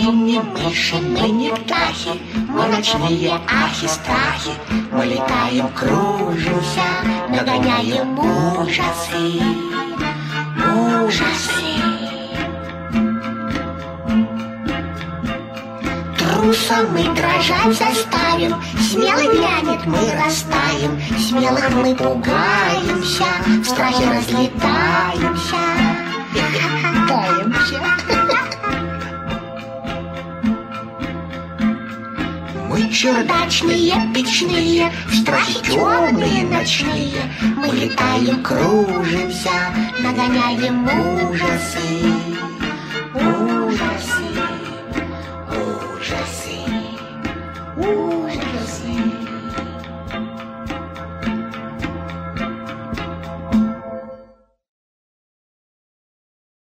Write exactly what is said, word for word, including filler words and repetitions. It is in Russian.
не мыши, мы не птахи, мы ночные ахи-страхи. Мы летаем, кружимся, нагоняем ужасы, ужасы. Труса мы дрожать заставим, смелый глянет, мы растаем, смелых мы пугаемся, в страхе разлетаемся, таемся. Мы чердачные, печные, в страхе темные ночные. Мы летаем, кружимся, нагоняем ужасы.